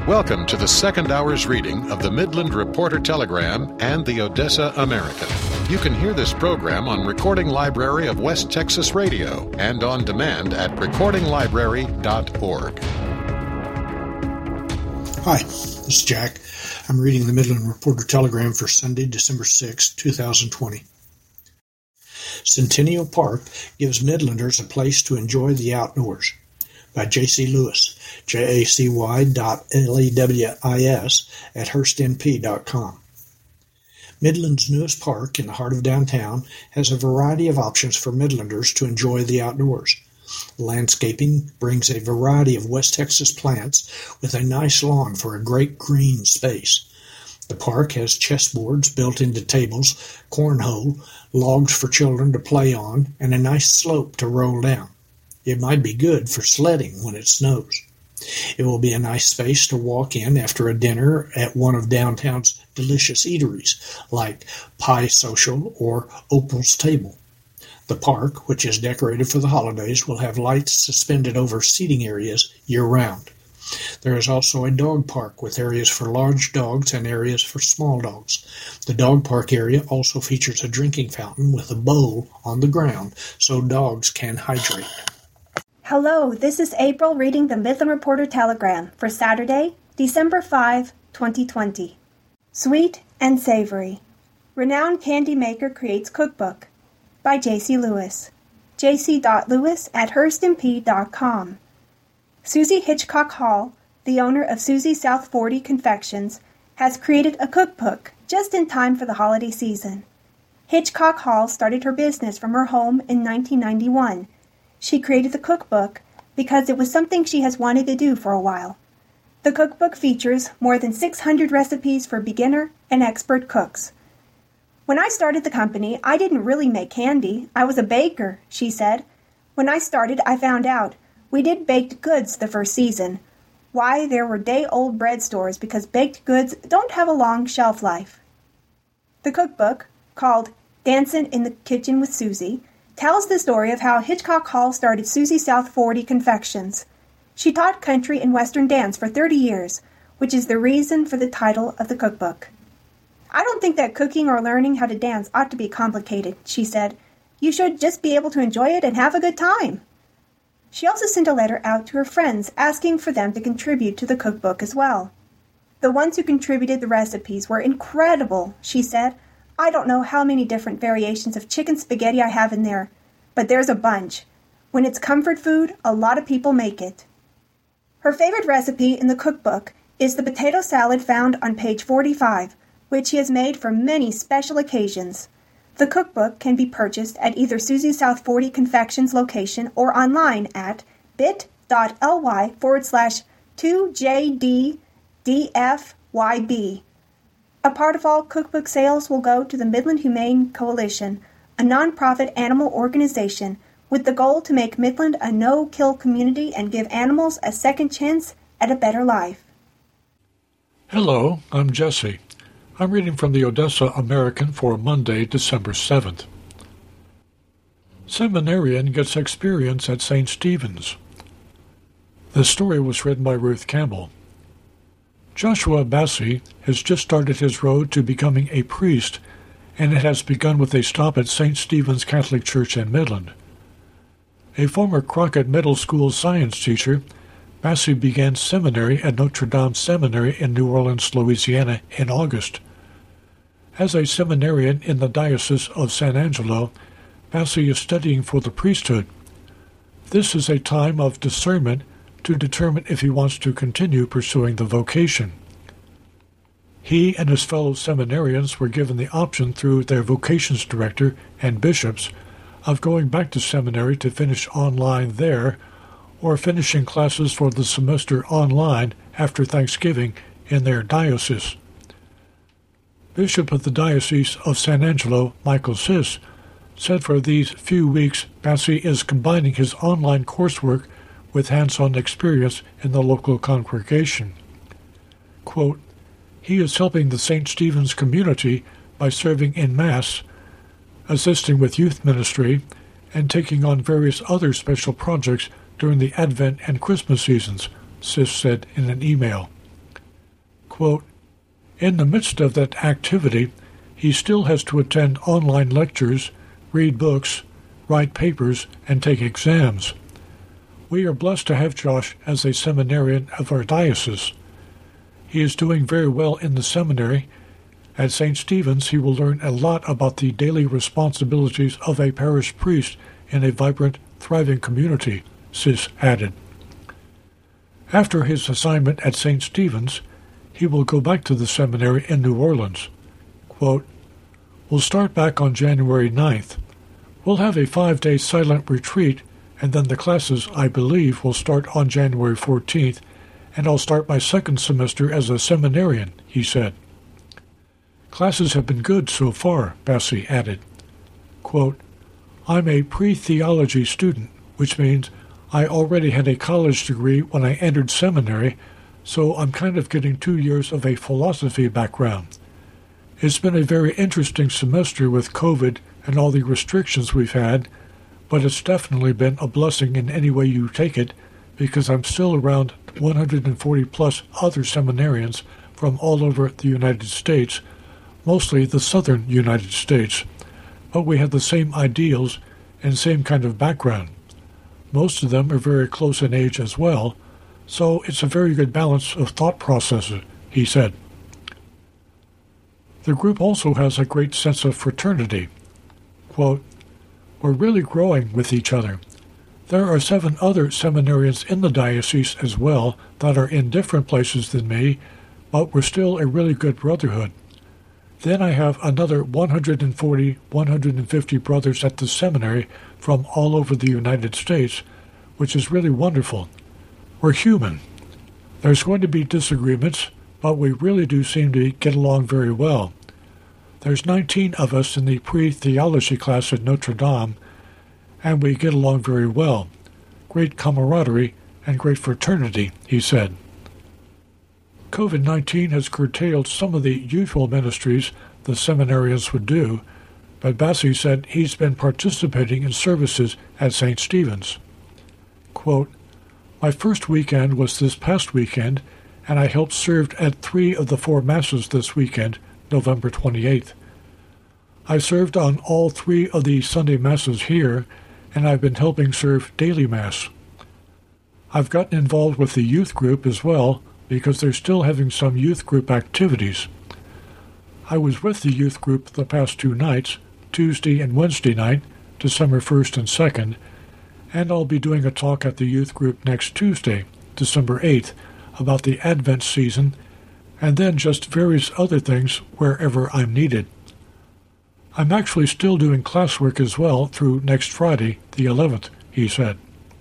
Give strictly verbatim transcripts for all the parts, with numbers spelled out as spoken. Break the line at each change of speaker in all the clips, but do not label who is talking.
Welcome to the second hour's reading of the Midland Reporter Telegram and the Odessa American. You can hear this program on Recording Library of West Texas Radio and on demand at recording library dot org.
Hi, this is Jack. I'm reading the Midland Reporter Telegram for Sunday, December sixth, twenty twenty. Centennial Park gives Midlanders a place to enjoy the outdoors. By J C Lewis, J A C Y dot L E W I S at Hurst N P dot com. Midland's newest park in the heart of downtown has a variety of options for Midlanders to enjoy the outdoors. Landscaping brings a variety of West Texas plants with a nice lawn for a great green space. The park has chessboards built into tables, cornhole, logs for children to play on, and a nice slope to roll down. It might be good for sledding when it snows. It will be a nice space to walk in after a dinner at one of downtown's delicious eateries, like Pie Social or Opal's Table. The park, which is decorated for the holidays, will have lights suspended over seating areas year-round. There is also a dog park with areas for large dogs and areas for small dogs. The dog park area also features a drinking fountain with a bowl on the ground so dogs can hydrate.
Hello, this is April reading the Midland Reporter Telegram for Saturday, December fifth, twenty twenty. Sweet and Savory. Renowned candy maker creates cookbook. By J C Lewis. J C Lewis at Hurst N P dot com. Susie Hitchcock Hall, the owner of Susie South forty Confections, has created a cookbook just in time for the holiday season. Hitchcock Hall started her business from her home in nineteen ninety-one. She created the cookbook because it was something she has wanted to do for a while. The cookbook features more than six hundred recipes for beginner and expert cooks. When I started the company, I didn't really make candy. I was a baker, she said. When I started, I found out we did baked goods the first season. Why, there were day-old bread stores because baked goods don't have a long shelf life. The cookbook, called Dancin' in the Kitchen with Susie, tells the story of how Hitchcock Hall started Susie South forty Confections. She taught country and western dance for thirty years, which is the reason for the title of the cookbook. I don't think that cooking or learning how to dance ought to be complicated, she said. You should just be able to enjoy it and have a good time. She also sent a letter out to her friends asking for them to contribute to the cookbook as well. The ones who contributed the recipes were incredible, she said. I don't know how many different variations of chicken spaghetti I have in there, but there's a bunch. When it's comfort food, a lot of people make it. Her favorite recipe in the cookbook is the potato salad found on page forty-five, which she has made for many special occasions. The cookbook can be purchased at either Susie South forty Confections location or online at bit.ly forward slash 2jdfyb. A part of all cookbook sales will go to the Midland Humane Coalition, a nonprofit animal organization with the goal to make Midland a no-kill community and give animals a second chance at a better life.
Hello, I'm Jesse. I'm reading from the Odessa American for Monday, December seventh. Seminarian gets experience at Saint Stephen's. The story was written by Ruth Campbell. Joshua Bassey has just started his road to becoming a priest, and it has begun with a stop at Saint Stephen's Catholic Church in Midland. A former Crockett Middle School science teacher, Bassey began seminary at Notre Dame Seminary in New Orleans, Louisiana in August. As a seminarian in the Diocese of San Angelo, Bassey is studying for the priesthood. This is a time of discernment to determine if he wants to continue pursuing the vocation. He and his fellow seminarians were given the option through their vocations director and bishops of going back to seminary to finish online there or finishing classes for the semester online after Thanksgiving in their diocese. Bishop of the Diocese of San Angelo, Michael Sis, said for these few weeks Bassey is combining his online coursework with hands-on experience in the local congregation. Quote, he is helping the Saint Stephen's community by serving in Mass, assisting with youth ministry, and taking on various other special projects during the Advent and Christmas seasons, Sis said in an email. Quote, in the midst of that activity, he still has to attend online lectures, read books, write papers, and take exams. We are blessed to have Josh as a seminarian of our diocese. He is doing very well in the seminary. At Saint Stephen's, he will learn a lot about the daily responsibilities of a parish priest in a vibrant, thriving community, Sis added. After his assignment at Saint Stephen's, he will go back to the seminary in New Orleans. Quote, we'll start back on January ninth. We'll have a five-day silent retreat, and then the classes, I believe, will start on January fourteenth, and I'll start my second semester as a seminarian, he said. Classes have been good so far, Bassi added. Quote, I'm a pre-theology student, which means I already had a college degree when I entered seminary, so I'm kind of getting two years of a philosophy background. It's been a very interesting semester with COVID and all the restrictions we've had, but it's definitely been a blessing in any way you take it, because I'm still around one hundred forty plus other seminarians from all over the United States, mostly the southern United States, but we have the same ideals and same kind of background. Most of them are very close in age as well, so it's a very good balance of thought processes, he said. The group also has a great sense of fraternity. Quote, we're really growing with each other. There are seven other seminarians in the diocese as well that are in different places than me, but we're still a really good brotherhood. Then I have another one hundred forty, one hundred fifty brothers at the seminary from all over the United States, which is really wonderful. We're human. There's going to be disagreements, but we really do seem to get along very well. There's nineteen of us in the pre-theology class at Notre Dame, and we get along very well. Great camaraderie and great fraternity, he said. COVID nineteen has curtailed some of the usual ministries the seminarians would do, but Bassi said he's been participating in services at Saint Stephen's. Quote, my first weekend was this past weekend, and I helped serve at three of the four masses this weekend, November twenty-eighth. I served on all three of the Sunday masses here, and I've been helping serve daily mass. I've gotten involved with the youth group as well, because they're still having some youth group activities. I was with the youth group the past two nights, Tuesday and Wednesday night, December first and second, and I'll be doing a talk at the youth group next Tuesday, December eighth, about the Advent season, and then just various other things wherever I'm needed. I'm actually still doing classwork as well through next Friday, the eleventh, he said.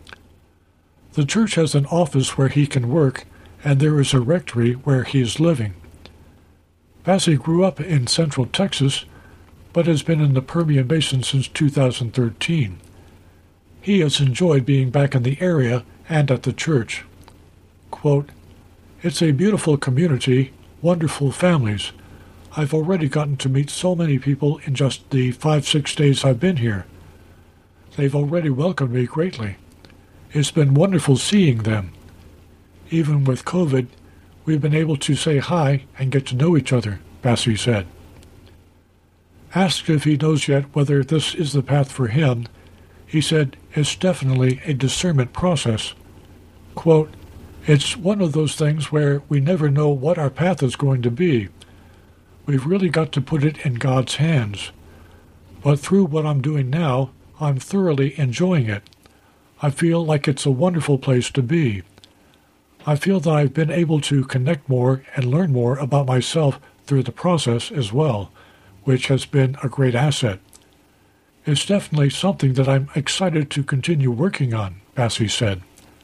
The church has an office where he can work, and there is a rectory where he is living. Bassi grew up in central Texas, but has been in the Permian Basin since two thousand thirteen. He has enjoyed being back in the area and at the church. Quote, it's a beautiful community, wonderful families. I've already gotten to meet so many people in just the five, six days I've been here. They've already welcomed me greatly. It's been wonderful seeing them. Even with COVID, we've been able to say hi and get to know each other, Bassi said. Asked if he knows yet whether this is the path for him, he said it's definitely a discernment process. Quote, it's one of those things where we never know what our path is going to be. We've really got to put it in God's hands. But through what I'm doing now, I'm thoroughly enjoying it. I feel like it's a wonderful place to be. I feel that I've been able to connect more and learn more about myself through the process as well, which has been a great asset. It's definitely something that I'm excited to continue working on, Bassi said.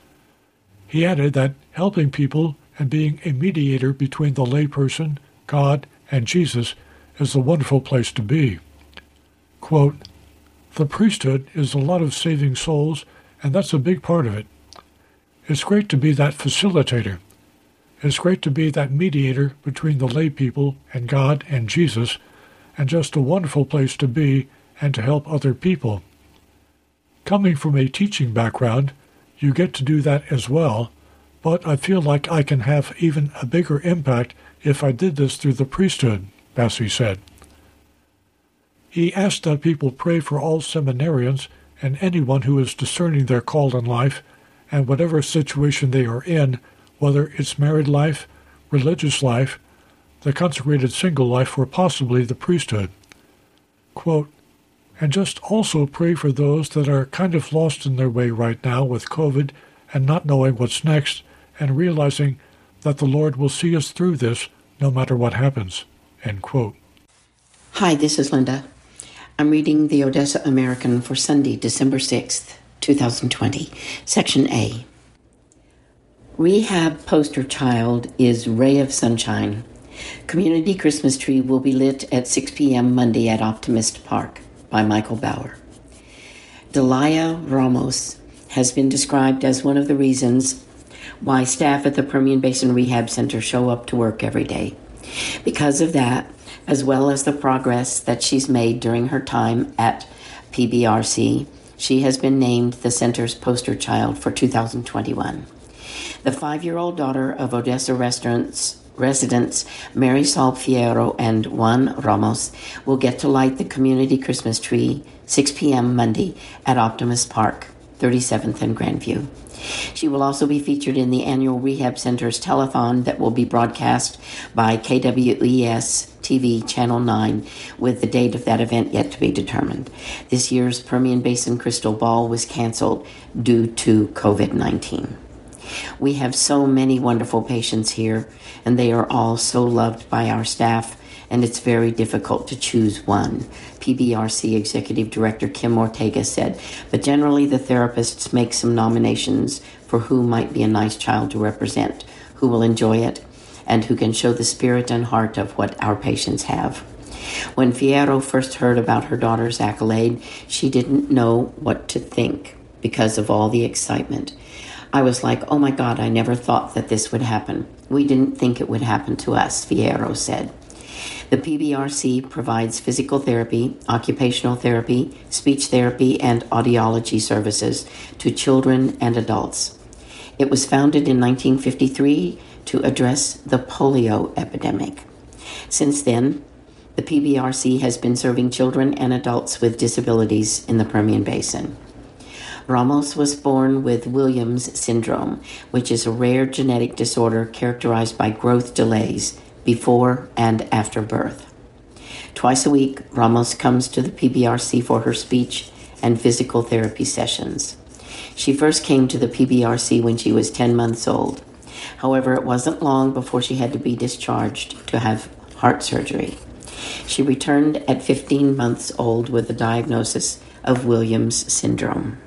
He added that helping people and being a mediator between the layperson, God, and Jesus is a wonderful place to be. Quote, the priesthood is a lot of saving souls, and that's a big part of it. It's great to be that facilitator. It's great to be that mediator between the lay people and God and Jesus, and just a wonderful place to be and to help other people. Coming from a teaching background, you get to do that as well, but I feel like I can have even a bigger impact if I did this through the priesthood, Bassi said. He asked that people pray for all seminarians and anyone who is discerning their call in life, and whatever situation they are in, whether it's married life, religious life, the consecrated single life, or possibly the priesthood. Quote, and just also pray for those that are kind of lost in their way right now with COVID and not knowing what's next, and realizing that the Lord will see us through this no matter what happens. End quote.
Hi, this is Linda. I'm reading the Odessa American for Sunday, December sixth, twenty twenty, Section A. Rehab poster child is Ray of Sunshine. Community Christmas tree will be lit at six p.m. Monday at Optimist Park by Michael Bauer. Delia Ramos has been described as one of the reasons why staff at the Permian Basin Rehab Center show up to work every day. Because of that, as well as the progress that she's made during her time at P B R C, she has been named the center's poster child for two thousand twenty-one. The five-year-old daughter of Odessa restaurants residents Marisol Fierro and Juan Ramos will get to light the community Christmas tree six p.m. Monday at Optimist Park, thirty-seventh and Grandview. She will also be featured in the annual Rehab Center's telethon that will be broadcast by K W E S T V Channel nine, with the date of that event yet to be determined. This year's Permian Basin Crystal Ball was canceled due to covid nineteen. We have so many wonderful patients here, and they are all so loved by our staff, and it's very difficult to choose one, P B R C Executive Director Kim Ortega said, but generally the therapists make some nominations for who might be a nice child to represent, who will enjoy it, and who can show the spirit and heart of what our patients have. When Fierro first heard about her daughter's accolade, she didn't know what to think because of all the excitement. I was like, oh my God, I never thought that this would happen. We didn't think it would happen to us, Fierro said. The P B R C provides physical therapy, occupational therapy, speech therapy, and audiology services to children and adults. It was founded in nineteen fifty-three to address the polio epidemic. Since then, the P B R C has been serving children and adults with disabilities in the Permian Basin. Ramos was born with Williams syndrome, which is a rare genetic disorder characterized by growth delays before and after birth. Twice a week, Ramos comes to the P B R C for her speech and physical therapy sessions. She first came to the P B R C when she was ten months old. However, it wasn't long before she had to be discharged to have heart surgery. She returned at fifteen months old with the diagnosis of Williams syndrome.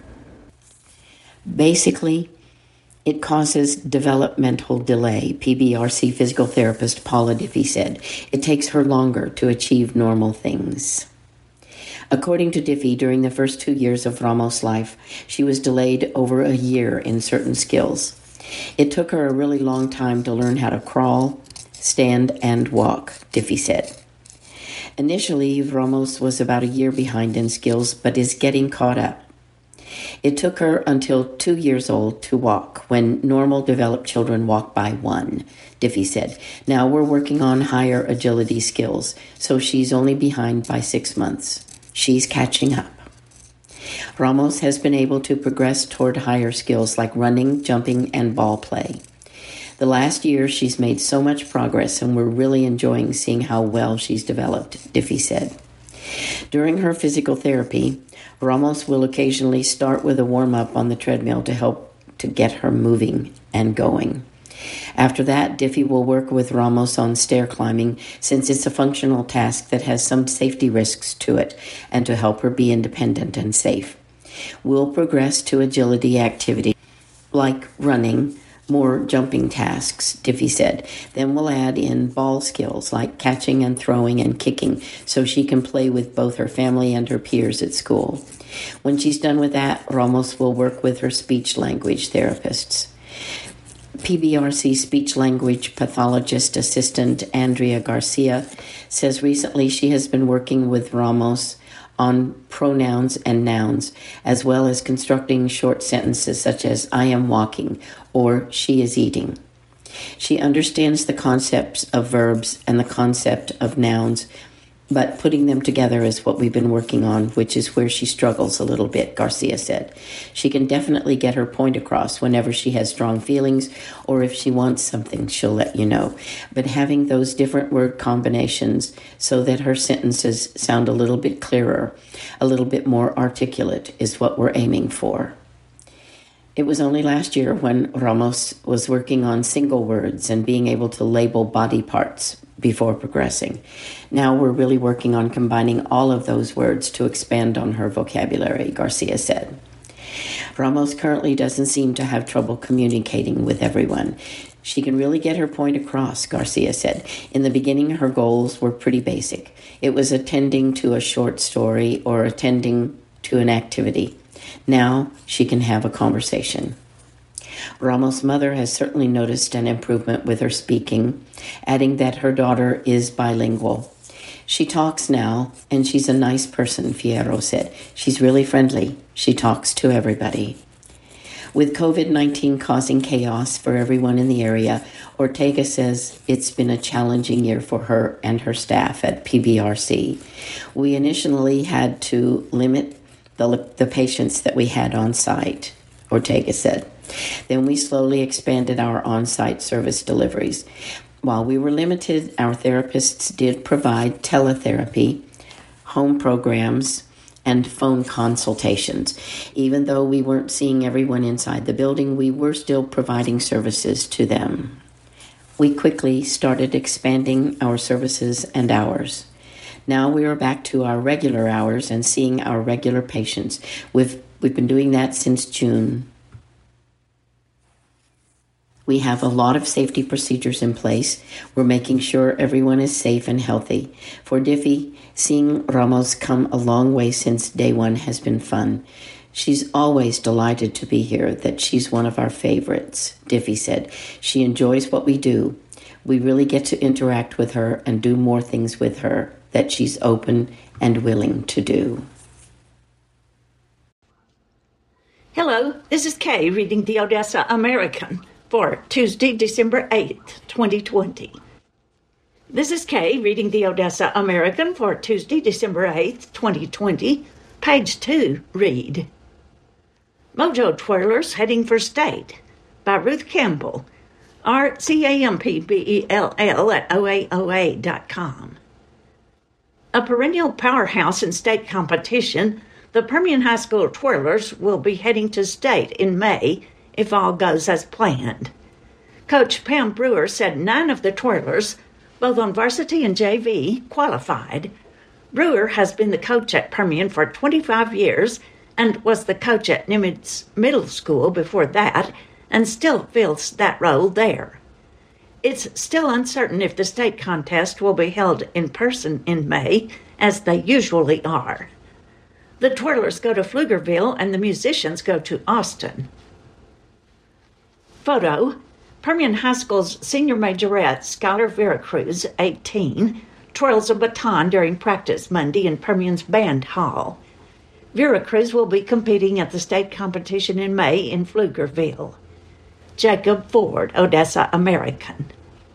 Basically, it causes developmental delay, P B R C physical therapist Paula Diffie said. It takes her longer to achieve normal things. According to Diffie, during the first two years of Ramos' life, she was delayed over a year in certain skills. It took her a really long time to learn how to crawl, stand, and walk, Diffie said. Initially, Ramos was about a year behind in skills, but is getting caught up. It took her until two years old to walk, when normal developed children walk by one, Diffie said. Now we're working on higher agility skills, so she's only behind by six months. She's catching up. Ramos has been able to progress toward higher skills like running, jumping, and ball play. The last year, she's made so much progress, and we're really enjoying seeing how well she's developed, Diffie said. During her physical therapy, Ramos will occasionally start with a warm-up on the treadmill to help to get her moving and going. After that, Diffie will work with Ramos on stair climbing, since it's a functional task that has some safety risks to it, and to help her be independent and safe. We'll progress to agility activity like running, more jumping tasks, Diffie said. Then we'll add in ball skills like catching and throwing and kicking, so she can play with both her family and her peers at school. When she's done with that, Ramos will work with her speech-language therapists. P B R C speech-language pathologist assistant Andrea Garcia says recently she has been working with Ramos on pronouns and nouns, as well as constructing short sentences such as I am walking or she is eating. She understands the concepts of verbs and the concept of nouns, but putting them together is what we've been working on, which is where she struggles a little bit, Garcia said. She can definitely get her point across whenever she has strong feelings, or if she wants something, she'll let you know. But having those different word combinations so that her sentences sound a little bit clearer, a little bit more articulate, is what we're aiming for. It was only last year when Ramos was working on single words and being able to label body parts before progressing. Now we're really working on combining all of those words to expand on her vocabulary, Garcia said. Ramos currently doesn't seem to have trouble communicating with everyone. She can really get her point across, Garcia said. In the beginning, her goals were pretty basic. It was attending to a short story or attending to an activity. Now she can have a conversation. Ramos' mother has certainly noticed an improvement with her speaking, adding that her daughter is bilingual. She talks now, and she's a nice person, Fierro said. She's really friendly. She talks to everybody. With covid nineteen causing chaos for everyone in the area, Ortega says it's been a challenging year for her and her staff at P B R C. We initially had to limit the, the patients that we had on site, Ortega said. Then we slowly expanded our on-site service deliveries. While we were limited, our therapists did provide teletherapy, home programs, and phone consultations. Even though we weren't seeing everyone inside the building, we were still providing services to them. We quickly started expanding our services and hours. Now we are back to our regular hours and seeing our regular patients. We've, we've been doing that since June. We have a lot of safety procedures in place. We're making sure everyone is safe and healthy. For Diffie, seeing Ramos come a long way since day one has been fun. She's always delighted to be here, that she's one of our favorites, Diffie said. She enjoys what we do. We really get to interact with her and do more things with her that she's open and willing to do.
Hello, this is Kay reading the Odessa American for Tuesday, December eighth, twenty twenty. This is Kay reading the Odessa American for Tuesday, December eighth, twenty twenty. Page two, read. Mojo Twirlers Heading for State by Ruth Campbell, R C A M P B E L L at O A O A dot com. A perennial powerhouse in state competition, the Permian High School Twirlers will be heading to state in May if all goes as planned. Coach Pam Brewer said nine of the Twirlers, both on varsity and J V, qualified. Brewer has been the coach at Permian for twenty-five years and was the coach at Nimitz Middle School before that and still fills that role there. It's still uncertain if the state contest will be held in person in May, as they usually are. The Twirlers go to Pflugerville and the musicians go to Austin. Photo, Permian High School's senior majorette, Skylar Veracruz, eighteen, twirls a baton during practice Monday in Permian's band hall. Veracruz will be competing at the state competition in May in Pflugerville. Jacob Ford, Odessa American.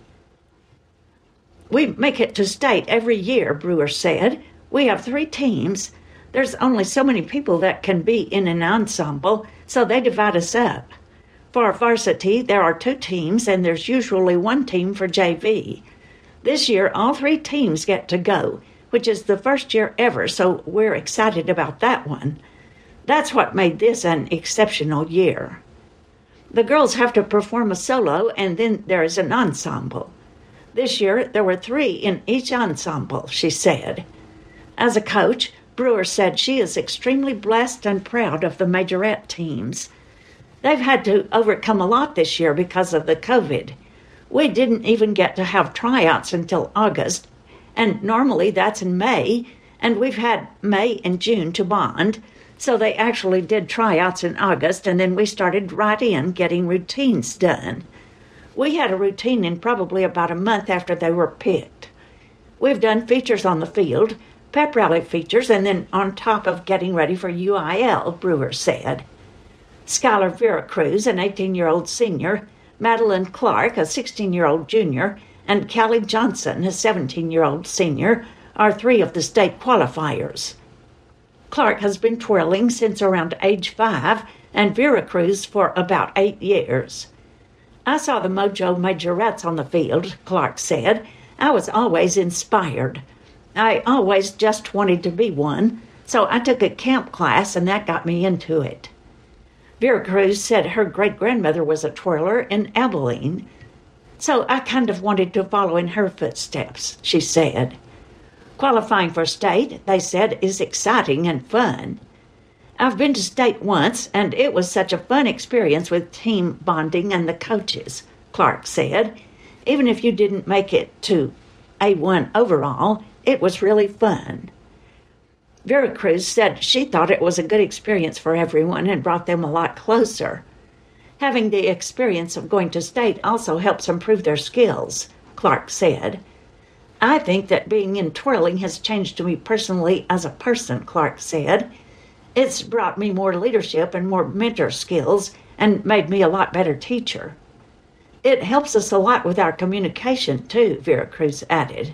We make it to state every year, Brewer said. We have three teams. There's only so many people that can be in an ensemble, so they divide us up. For varsity, there are two teams, and there's usually one team for J V. This year, all three teams get to go, which is the first year ever, so we're excited about that one. That's what made this an exceptional year. The girls have to perform a solo, and then there is an ensemble. This year, there were three in each ensemble, she said. As a coach, Brewer said she is extremely blessed and proud of the majorette teams. They've had to overcome a lot this year because of the COVID. We didn't even get to have tryouts until August, and normally that's in May, and we've had May and June to bond, so they actually did tryouts in August, and then we started right in getting routines done. We had a routine in probably about a month after they were picked. We've done features on the field, pep rally features, and then on top of getting ready for U I L, Brewer said. Skylar Veracruz, an eighteen-year-old senior, Madeline Clark, a sixteen-year-old junior, and Callie Johnson, a seventeen-year-old senior, are three of the state qualifiers. Clark has been twirling since around age five, and Vera Cruz for about eight years. I saw the Mojo Majorettes on the field, Clark said. I was always inspired. I always just wanted to be one, so I took a camp class and that got me into it. Vera Cruz said her great-grandmother was a twirler in Abilene, so I kind of wanted to follow in her footsteps, she said. Qualifying for state, they said, is exciting and fun. I've been to state once, and it was such a fun experience with team bonding and the coaches, Clark said. Even if you didn't make it to A one overall, it was really fun. Vera Cruz said she thought it was a good experience for everyone and brought them a lot closer. Having the experience of going to state also helps improve their skills, Clark said. I think that being in twirling has changed me personally as a person, Clark said. It's brought me more leadership and more mentor skills and made me a lot better teacher. It helps us a lot with our communication, too, Vera Cruz added.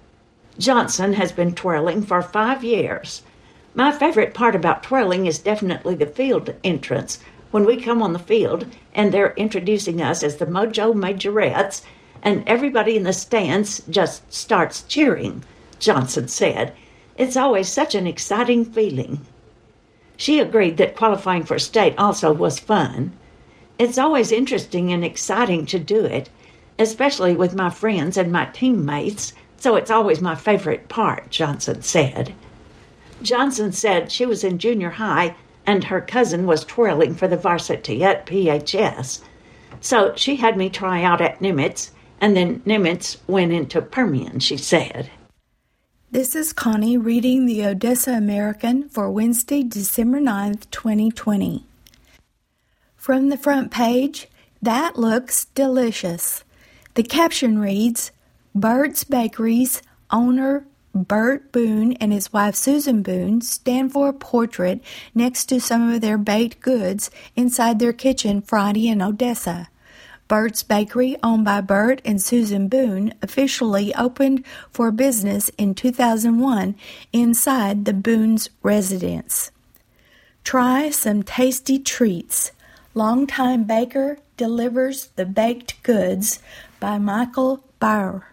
Johnson has been twirling for five years. My favorite part about twirling is definitely the field entrance, when we come on the field and they're introducing us as the Mojo Majorettes, and everybody in the stands just starts cheering, Johnson said. It's always such an exciting feeling. She agreed that qualifying for state also was fun. It's always interesting and exciting to do it, especially with my friends and my teammates, so it's always my favorite part, Johnson said. Johnson said she was in junior high and her cousin was twirling for the varsity at P H S. So she had me try out at Nimitz, and then Nimitz went into Permian, she said.
This is Connie reading the Odessa American for Wednesday, December ninth, twenty twenty. From the front page, that looks delicious. The caption reads, Burt's Bakery's owner Bert Boone and his wife Susan Boone stand for a portrait next to some of their baked goods inside their kitchen Friday in Odessa. Burt's Bakery, owned by Bert and Susan Boone, officially opened for business in two thousand one inside the Boone's residence. Try some tasty treats. Longtime Baker delivers the baked goods by Michael Bauer.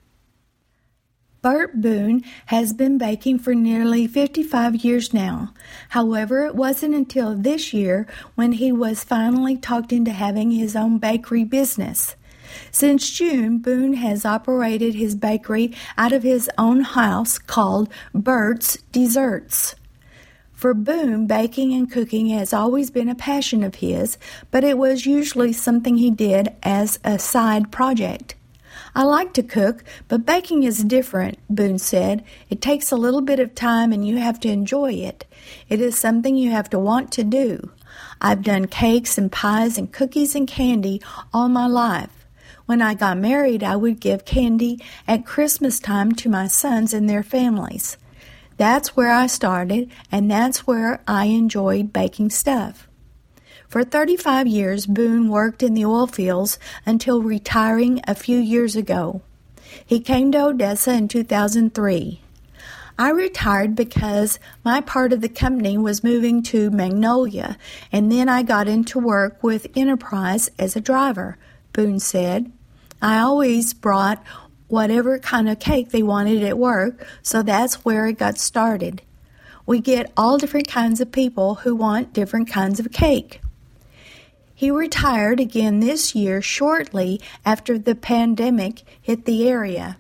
Bert Boone has been baking for nearly fifty-five years now. However, it wasn't until this year when he was finally talked into having his own bakery business. Since June, Boone has operated his bakery out of his own house called Bert's Desserts. For Boone, baking and cooking has always been a passion of his, but it was usually something he did as a side project. I like to cook, but baking is different, Boone said. It takes a little bit of time and you have to enjoy it. It is something you have to want to do. I've done cakes and pies and cookies and candy all my life. When I got married, I would give candy at Christmas time to my sons and their families. That's where I started, and that's where I enjoyed baking stuff. For thirty-five years, Boone worked in the oil fields until retiring a few years ago. He came to Odessa in two thousand three. I retired because my part of the company was moving to Magnolia, and then I got into work with Enterprise as a driver, Boone said. I always brought whatever kind of cake they wanted at work, so that's where it got started. We get all different kinds of people who want different kinds of cake. He retired again this year shortly after the pandemic hit the area.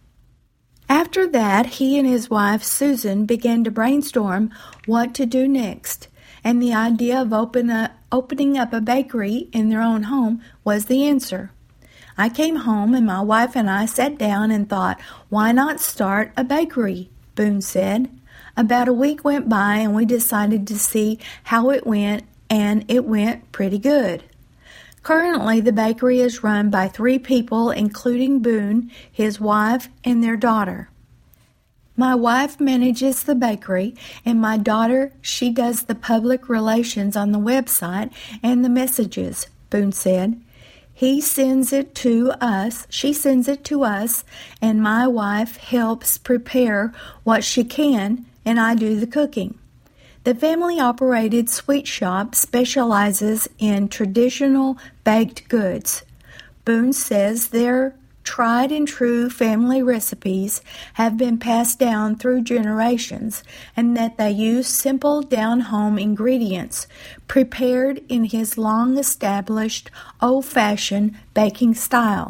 After that, he and his wife Susan began to brainstorm what to do next, and the idea of open a, opening up a bakery in their own home was the answer. I came home and my wife and I sat down and thought, why not start a bakery, Boone said. About a week went by and we decided to see how it went, and it went pretty good. Currently, the bakery is run by three people, including Boone, his wife, and their daughter. My wife manages the bakery, and my daughter, she does the public relations on the website and the messages, Boone said. He sends it to us, she sends it to us, and my wife helps prepare what she can, and I do the cooking. The family-operated sweet shop specializes in traditional baked goods. Boone says their tried-and-true family recipes have been passed down through generations, and that they use simple down-home ingredients prepared in his long-established old-fashioned baking style.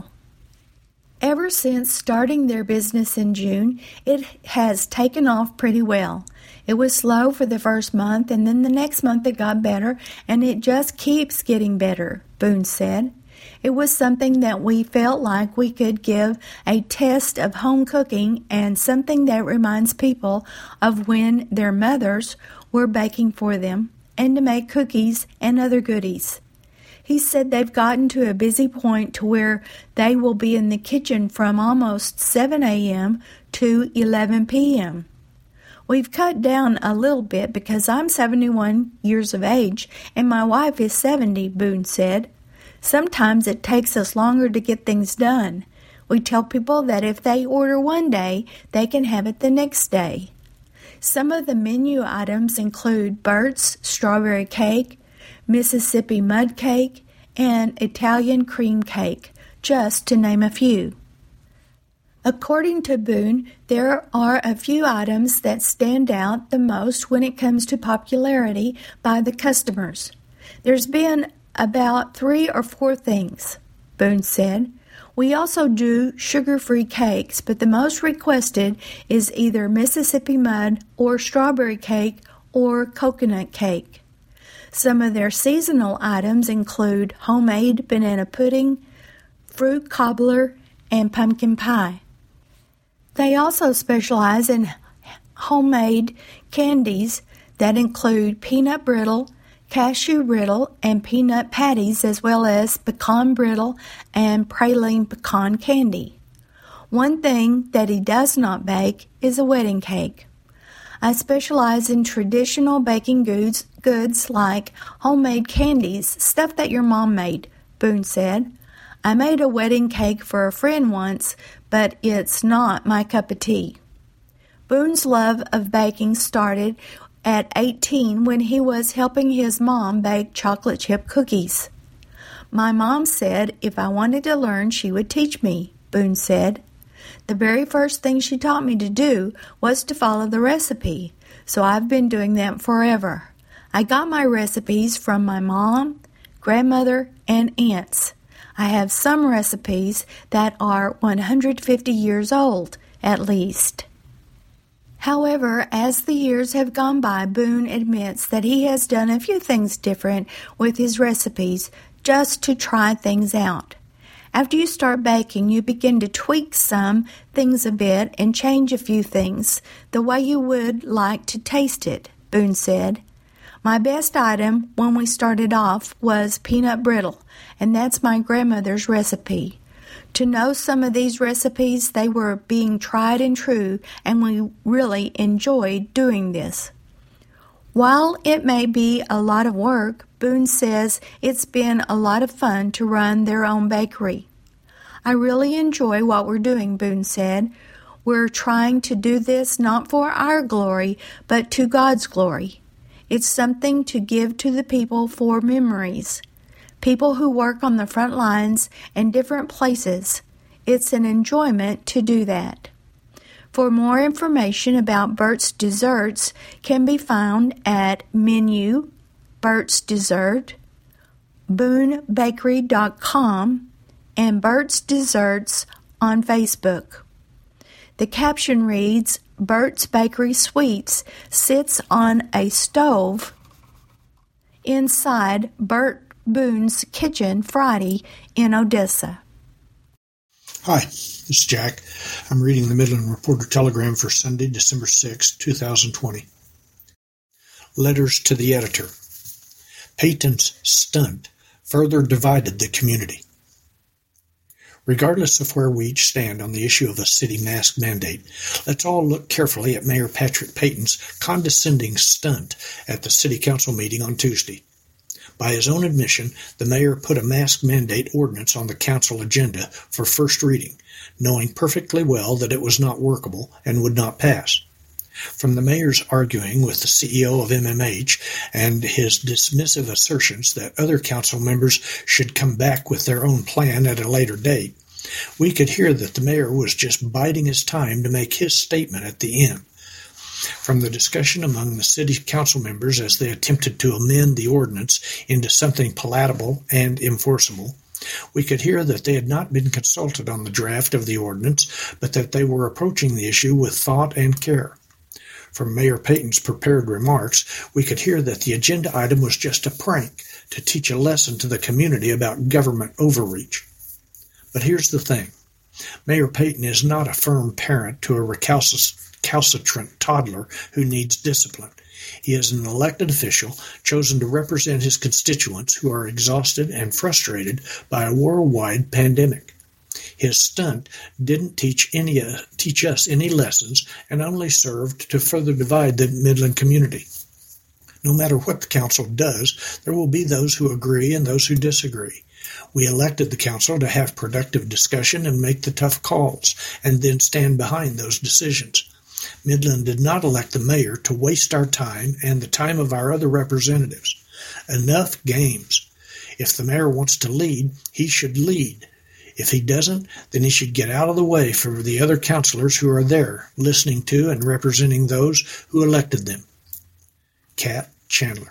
Ever since starting their business in June, it has taken off pretty well. It was slow for the first month, and then the next month it got better, and it just keeps getting better, Boone said. It was something that we felt like we could give a test of home cooking and something that reminds people of when their mothers were baking for them and to make cookies and other goodies. He said they've gotten to a busy point to where they will be in the kitchen from almost seven a.m. to eleven p.m. We've cut down a little bit because I'm seventy-one years of age and my wife is seventy, Boone said. Sometimes it takes us longer to get things done. We tell people that if they order one day, they can have it the next day. Some of the menu items include Bert's strawberry cake, Mississippi mud cake, and Italian cream cake, just to name a few. According to Boone, there are a few items that stand out the most when it comes to popularity by the customers. There's been about three or four things, Boone said. We also do sugar-free cakes, but the most requested is either Mississippi mud or strawberry cake or coconut cake. Some of their seasonal items include homemade banana pudding, fruit cobbler, and pumpkin pie. They also specialize in homemade candies that include peanut brittle, cashew brittle, and peanut patties, as well as pecan brittle and praline pecan candy. One thing that he does not bake is a wedding cake. I specialize in traditional baking goods, goods like homemade candies, stuff that your mom made, Boone said. I made a wedding cake for a friend once, but it's not my cup of tea. Boone's love of baking started at eighteen when he was helping his mom bake chocolate chip cookies. My mom said if I wanted to learn, she would teach me, Boone said. The very first thing she taught me to do was to follow the recipe, so I've been doing that forever. I got my recipes from my mom, grandmother, and aunts. I have some recipes that are one hundred fifty years old, at least. However, as the years have gone by, Boone admits that he has done a few things different with his recipes just to try things out. After you start baking, you begin to tweak some things a bit and change a few things the way you would like to taste it, Boone said. My best item when we started off was peanut brittle, and that's my grandmother's recipe. To know some of these recipes, they were being tried and true, and we really enjoyed doing this. While it may be a lot of work, Boone says it's been a lot of fun to run their own bakery. I really enjoy what we're doing, Boone said. We're trying to do this not for our glory, but to God's glory. It's something to give to the people for memories. People who work on the front lines and different places. It's an enjoyment to do that. For more information about Bert's Desserts can be found at menu, Bert's Dessert, boone bakery dot com, and Bert's Desserts on Facebook. The caption reads, Bert's Bakery Sweets sits on a stove inside Bert Boone's kitchen Friday in Odessa.
Hi, this is Jack. I'm reading the Midland Reporter Telegram for Sunday, December sixth, twenty twenty. Letters to the editor. Peyton's stunt further divided the community. Regardless of where we each stand on the issue of a city mask mandate, let's all look carefully at Mayor Patrick Peyton's condescending stunt at the City Council meeting on Tuesday. By his own admission, the mayor put a mask mandate ordinance on the council agenda for first reading, knowing perfectly well that it was not workable and would not pass. From the mayor's arguing with the C E O of M M H and his dismissive assertions that other council members should come back with their own plan at a later date, we could hear that the mayor was just biding his time to make his statement at the end. From the discussion among the city council members as they attempted to amend the ordinance into something palatable and enforceable, we could hear that they had not been consulted on the draft of the ordinance, but that they were approaching the issue with thought and care. From Mayor Payton's prepared remarks, we could hear that the agenda item was just a prank to teach a lesson to the community about government overreach. But here's the thing. Mayor Payton is not a firm parent to a recalcitrant toddler who needs discipline. He is an elected official chosen to represent his constituents who are exhausted and frustrated by a worldwide pandemic. His stunt didn't teach any uh, teach us any lessons and only served to further divide the Midland community. No matter what the council does, there will be those who agree and those who disagree. We elected the council to have productive discussion and make the tough calls, and then stand behind those decisions. Midland did not elect the mayor to waste our time and the time of our other representatives. Enough games. If the mayor wants to lead, he should lead. If he doesn't, then he should get out of the way for the other councilors who are there, listening to and representing those who elected them. Cat Chandler.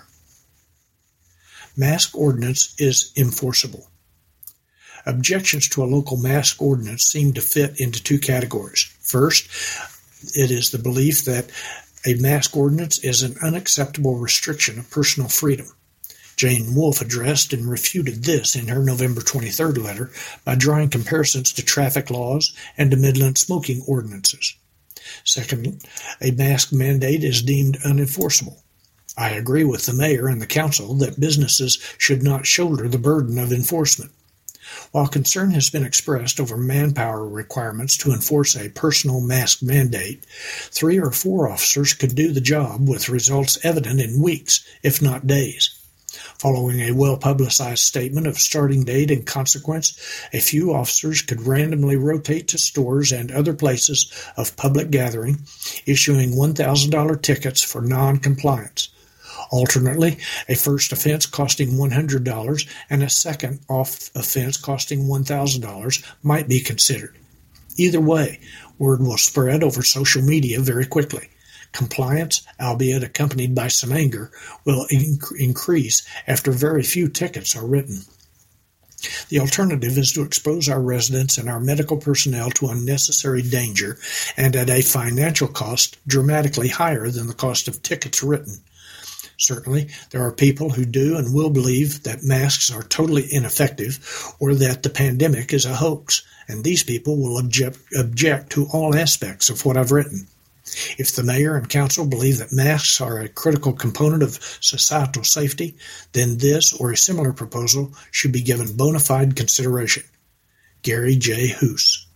Mask ordinance is enforceable. Objections to a local mask ordinance seem to fit into two categories. First, it is the belief that a mask ordinance is an unacceptable restriction of personal freedom. Jane Wolfe addressed and refuted this in her November twenty-third letter by drawing comparisons to traffic laws and to Midland smoking ordinances. Second, a mask mandate is deemed unenforceable. I agree with the mayor and the council that businesses should not shoulder the burden of enforcement. While concern has been expressed over manpower requirements to enforce a personal mask mandate, three or four officers could do the job with results evident in weeks, if not days. Following a well-publicized statement of starting date and consequence, a few officers could randomly rotate to stores and other places of public gathering, issuing one thousand dollars tickets for non-compliance. Alternately, a first offense costing one hundred dollars and a second off offense costing one thousand dollars might be considered. Either way, word will spread over social media very quickly. Compliance, albeit accompanied by some anger, will inc- increase after very few tickets are written. The alternative is to expose our residents and our medical personnel to unnecessary danger and at a financial cost dramatically higher than the cost of tickets written. Certainly, there are people who do and will believe that masks are totally ineffective or that the pandemic is a hoax, and these people will object, object to all aspects of what I've written. If the mayor and council believe that masks are a critical component of societal safety, then this or a similar proposal should be given bona fide consideration. Gary J. Hoos.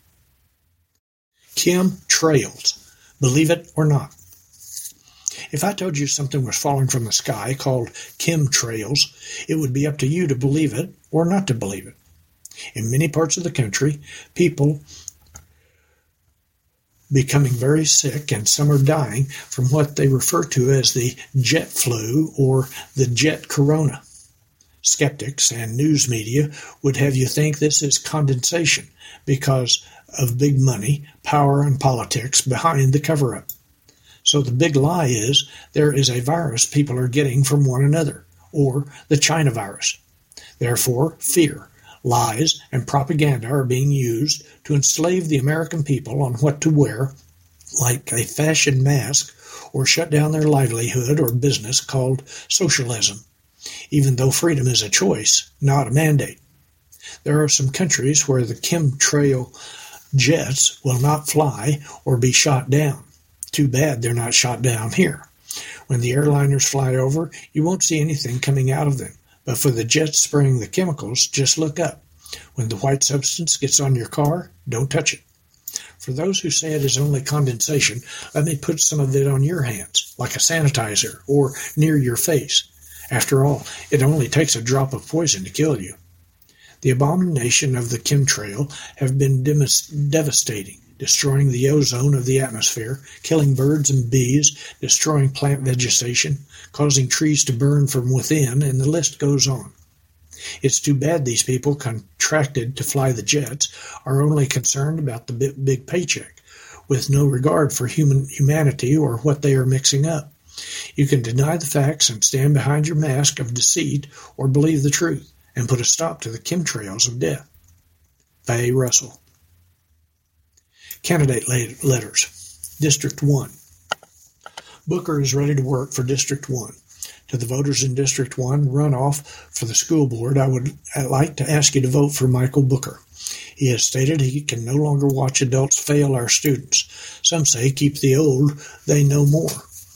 Chemtrails. Believe it or not. If I told you something was falling from the sky called chemtrails, it would be up to you to believe it or not to believe it. In many parts of the country, people becoming very sick, and some are dying from what they refer to as the jet flu or the jet corona. Skeptics and news media would have you think this is condensation because of big money, power, and politics behind the cover-up. So the big lie is there is a virus people are getting from one another, or the China virus. Therefore, fear, lies, and propaganda are being used to enslave the American people on what to wear, like a fashion mask, or shut down their livelihood or business called socialism, even though freedom is a choice, not a mandate. There are some countries where the chemtrail jets will not fly or be shot down. Too bad they're not shot down here. When the airliners fly over, you won't see anything coming out of them. But for the jets spraying the chemicals, just look up. When the white substance gets on your car, don't touch it. For those who say it is only condensation, let me put some of it on your hands, like a sanitizer, or near your face. After all, it only takes a drop of poison to kill you. The abomination of the chemtrail have been devastating, destroying the ozone of the atmosphere, killing birds and bees, destroying plant vegetation, causing trees to burn from within, and the list goes on. It's too bad these people contracted to fly the jets are only concerned about the big, big paycheck, with no regard for human humanity or what they are mixing up. You can deny the facts and stand behind your mask of deceit, or believe the truth and put a stop to the chemtrails of death. Faye Russell. Candidate letters. District one. Booker is ready to work for District one. To the voters in District one runoff for the school board, I would like to ask you to vote for Michael Booker. He has stated he can no longer watch adults fail our students. Some say keep the old, they know more.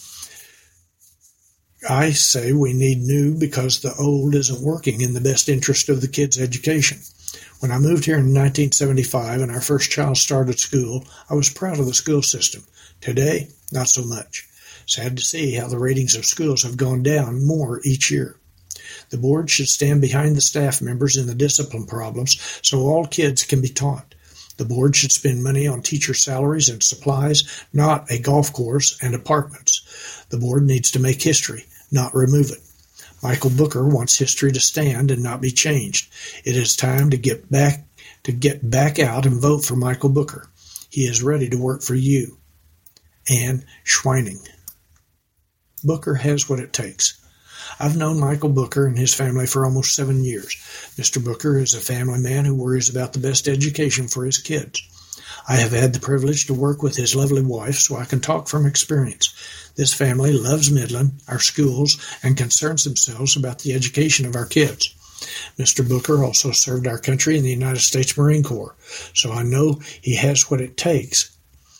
I say we need new because the old isn't working in the best interest of the kids' education. When I moved here in nineteen seventy-five and our first child started school, I was proud of the school system. Today, not so much. Sad to see how the ratings of schools have gone down more each year. The board should stand behind the staff members in the discipline problems so all kids can be taught. The board should spend money on teacher salaries and supplies, not a golf course and apartments. The board needs to make history, not remove it. Michael Booker wants history to stand and not be changed. It is time to get back to get back out and vote for Michael Booker. He is ready to work for you. Ann Schweining. Booker has what it takes. I've known Michael Booker and his family for almost seven years. Mister Booker is a family man who worries about the best education for his kids. I have had the privilege to work with his lovely wife, so I can talk from experience. This family loves Midland, our schools, and concerns themselves about the education of our kids. Mister Booker also served our country in the United States Marine Corps, so I know he has what it takes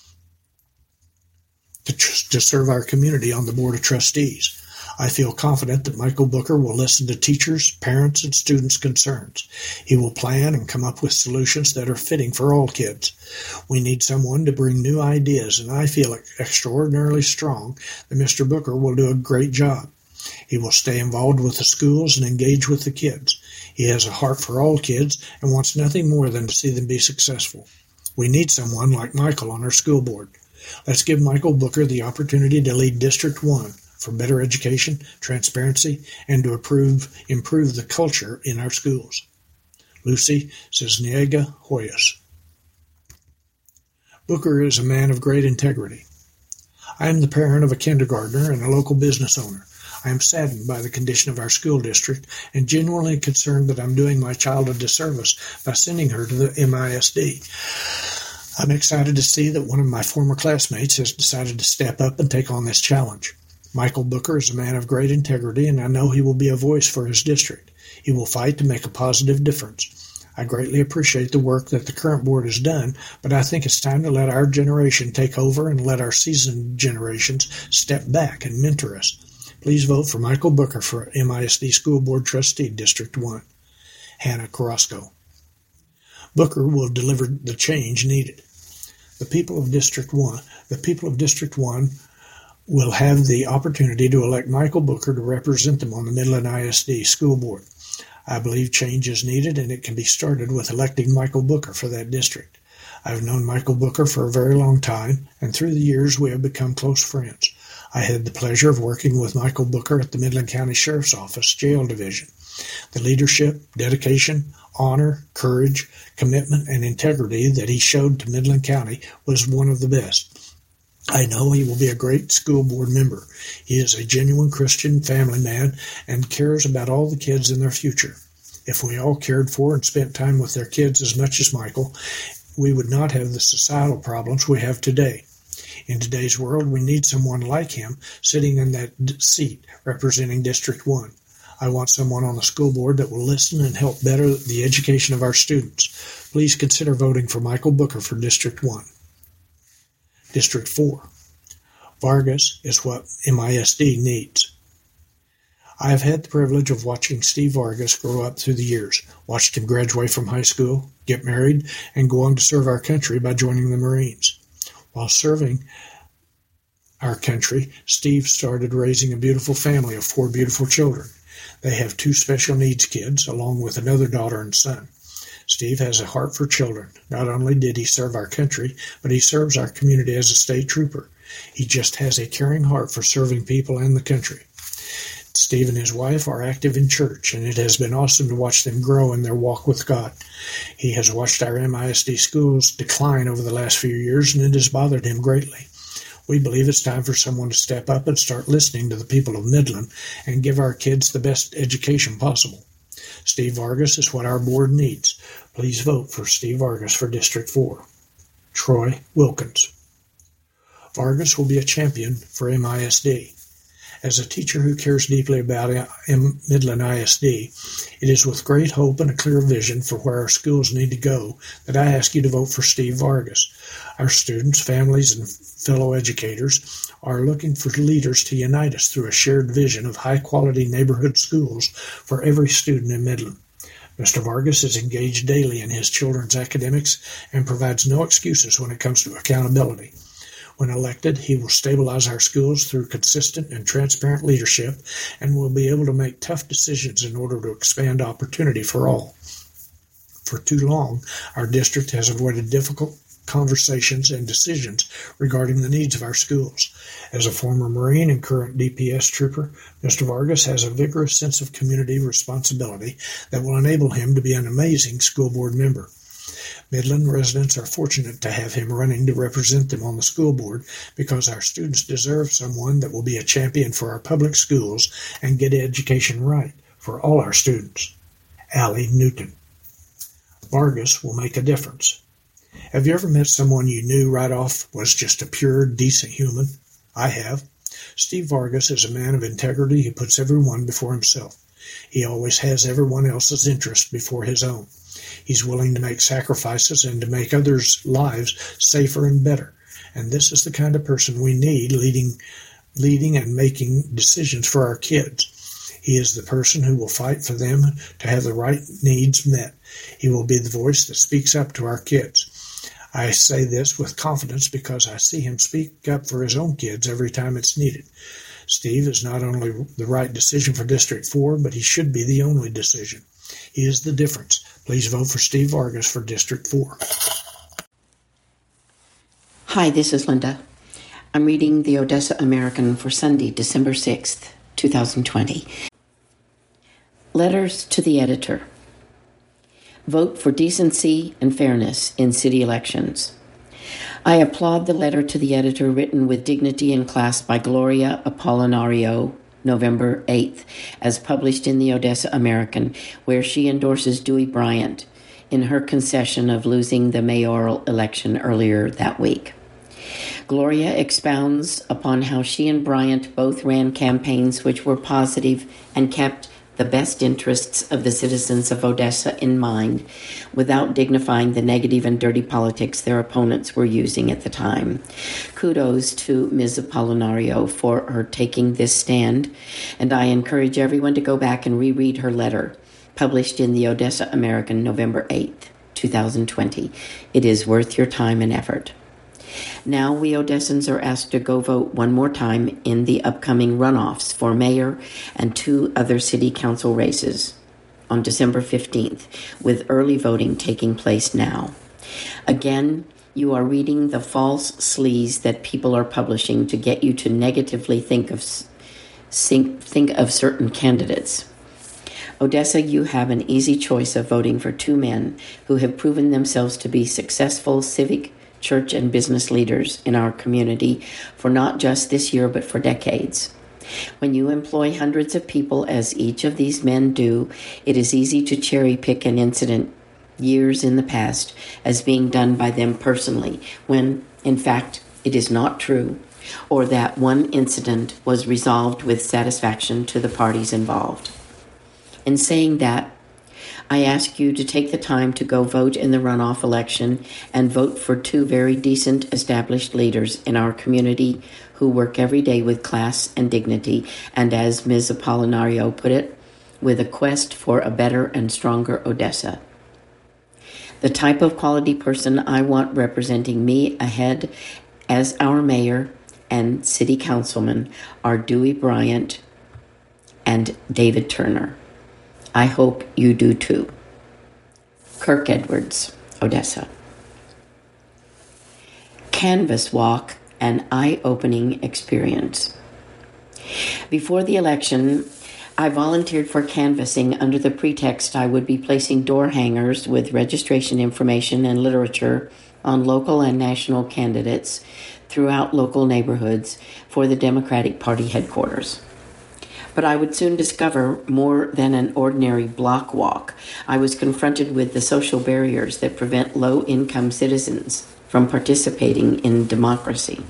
to, tr- to serve our community on the Board of Trustees. I feel confident that Michael Booker will listen to teachers, parents, and students' concerns. He will plan and come up with solutions that are fitting for all kids. We need someone to bring new ideas, and I feel extraordinarily strong that Mister Booker will do a great job. He will stay involved with the schools and engage with the kids. He has a heart for all kids and wants nothing more than to see them be successful. We need someone like Michael on our school board. Let's give Michael Booker the opportunity to lead District one. For better education, transparency, and to improve, improve the culture in our schools. Lucy Cisniega Hoyas. Booker is a man of great integrity. I am the parent of a kindergartner and a local business owner. I am saddened by the condition of our school district and genuinely concerned that I'm doing my child a disservice by sending her to the M I S D. I'm excited to see that one of my former classmates has decided to step up and take on this challenge. Michael Booker is a man of great integrity, and I know he will be a voice for his district. He will fight to make a positive difference. I greatly appreciate the work that the current board has done, but I think it's time to let our generation take over and let our seasoned generations step back and mentor us. Please vote for Michael Booker for M I S D School Board Trustee, District one. Hannah Carrasco. Booker will deliver the change needed. The people of District one, the people of District one will have the opportunity to elect Michael Booker to represent them on the Midland I S D School Board. I believe change is needed, and it can be started with electing Michael Booker for that district. I've known Michael Booker for a very long time, and through the years we have become close friends. I had the pleasure of working with Michael Booker at the Midland County Sheriff's Office Jail Division. The leadership, dedication, honor, courage, commitment, and integrity that he showed to Midland County was one of the best. I know he will be a great school board member. He is a genuine Christian family man and cares about all the kids in their future. If we all cared for and spent time with their kids as much as Michael, we would not have the societal problems we have today. In today's world, we need someone like him sitting in that seat representing District one. I want someone on the school board that will listen and help better the education of our students. Please consider voting for Michael Booker for District one. District four. Vargas is what M I S D needs. I have had the privilege of watching Steve Vargas grow up through the years, watched him graduate from high school, get married, and go on to serve our country by joining the Marines. While serving our country, Steve started raising a beautiful family of four beautiful children. They have two special needs kids, along with another daughter and son. Steve has a heart for children. Not only did he serve our country, but he serves our community as a state trooper. He just has a caring heart for serving people and the country. Steve and his wife are active in church, and it has been awesome to watch them grow in their walk with God. He has watched our M I S D schools decline over the last few years, and it has bothered him greatly. We believe it's time for someone to step up and start listening to the people of Midland and give our kids the best education possible. Steve Vargas is what our board needs. Please vote for Steve Vargas for District four. Troy Wilkins. Vargas will be a champion for M I S D. As a teacher who cares deeply about Midland I S D, it is with great hope and a clear vision for where our schools need to go that I ask you to vote for Steve Vargas. Our students, families, and fellow educators are looking for leaders to unite us through a shared vision of high-quality neighborhood schools for every student in Midland. Mister Vargas is engaged daily in his children's academics and provides no excuses when it comes to accountability. When elected, he will stabilize our schools through consistent and transparent leadership and will be able to make tough decisions in order to expand opportunity for all. For too long, our district has avoided difficult conversations and decisions regarding the needs of our schools. As a former Marine and current D P S trooper, Mister Vargas has a vigorous sense of community responsibility that will enable him to be an amazing school board member. Midland residents are fortunate to have him running to represent them on the school board because our students deserve someone that will be a champion for our public schools and get education right for all our students. Allie Newton. Vargas will make a difference. Have you ever met someone you knew right off was just a pure, decent human? I have. Steve Vargas is a man of integrity who puts everyone before himself. He always has everyone else's interest before his own. He's willing to make sacrifices and to make others' lives safer and better. And this is the kind of person we need leading, leading and making decisions for our kids. He is the person who will fight for them to have the right needs met. He will be the voice that speaks up to our kids. I say this with confidence because I see him speak up for his own kids every time it's needed. Steve is not only the right decision for District four, but he should be the only decision. He is the difference. Please vote for Steve Vargas for District four.
Hi, this is Linda. I'm reading the Odessa American for Sunday, December sixth, twenty twenty. Letters to the Editor. Vote for decency and fairness in city elections. I applaud the letter to the editor written with dignity and class by Gloria Apolinario, November eighth, as published in the Odessa American, where she endorses Dewey Bryant in her concession of losing the mayoral election earlier that week. Gloria expounds upon how she and Bryant both ran campaigns which were positive and kept the best interests of the citizens of Odessa in mind, without dignifying the negative and dirty politics their opponents were using at the time. Kudos to Miz Apolinario for her taking this stand, and I encourage everyone to go back and reread her letter, published in the Odessa American, November eighth, twenty twenty. It is worth your time and effort. Now we Odessans are asked to go vote one more time in the upcoming runoffs for mayor and two other city council races on December fifteenth, with early voting taking place now. Again, you are reading the false sleaze that people are publishing to get you to negatively think of think of certain candidates. Odessa, you have an easy choice of voting for two men who have proven themselves to be successful civic, church, and business leaders in our community for not just this year, but for decades. When you employ hundreds of people, as each of these men do, it is easy to cherry-pick an incident years in the past as being done by them personally, when, in fact, it is not true, or that one incident was resolved with satisfaction to the parties involved. In saying that, I ask you to take the time to go vote in the runoff election and vote for two very decent, established leaders in our community who work every day with class and dignity, and as Miz Apolinario put it, with a quest for a better and stronger Odessa. The type of quality person I want representing me ahead as our mayor and city councilman are Dewey Bryant, and David Turner. I hope you do too. Kirk Edwards, Odessa. Canvas Walk, an eye-opening experience. Before the election, I volunteered for canvassing under the pretext I would be placing door hangers with registration information and literature on local and national candidates throughout local neighborhoods for the Democratic Party headquarters. But I would soon discover more than an ordinary block walk. I was confronted with the social barriers that prevent low-income citizens from participating in democracy.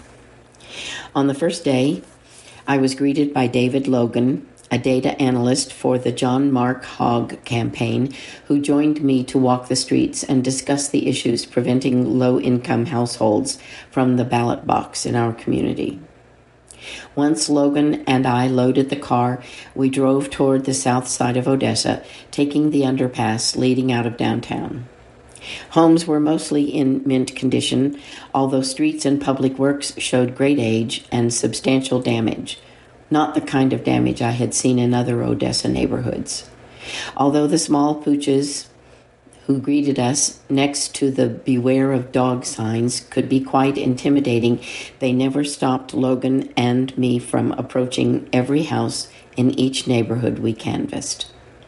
On the first day, I was greeted by David Logan, a data analyst for the John Mark Hogg campaign, who joined me to walk the streets and discuss the issues preventing low-income households from the ballot box in our community. Once Logan and I loaded the car, we drove toward the south side of Odessa, taking the underpass leading out of downtown. Homes were mostly in mint condition, although streets and public works showed great age and substantial damage, not the kind of damage I had seen in other Odessa neighborhoods. Although the small pooches who greeted us next to the beware of dog signs could be quite intimidating, they never stopped Logan and me from approaching every house in each neighborhood we canvassed.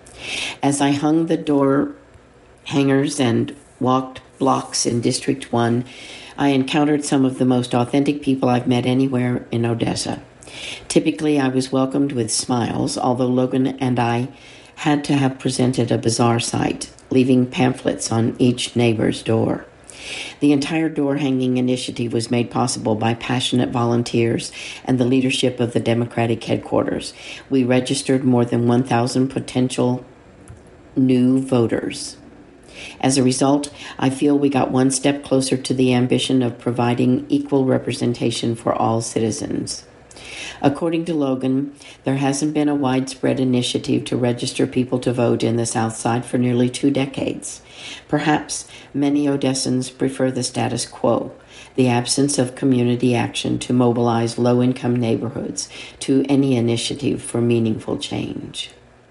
As I hung the door hangers and walked blocks in District one, I encountered some of the most authentic people I've met anywhere in Odessa. Typically, I was welcomed with smiles, although Logan and I had to have presented a bizarre sight, leaving pamphlets on each neighbor's door. The entire door-hanging initiative was made possible by passionate volunteers and the leadership of the Democratic headquarters. We registered more than one thousand potential new voters. As a result, I feel we got one step closer to the ambition of providing equal representation for all citizens. According to Logan, there hasn't been a widespread initiative to register people to vote in the South Side for nearly two decades. Perhaps many Odessans prefer the status quo, the absence of community action to mobilize low-income neighborhoods to any initiative for meaningful change.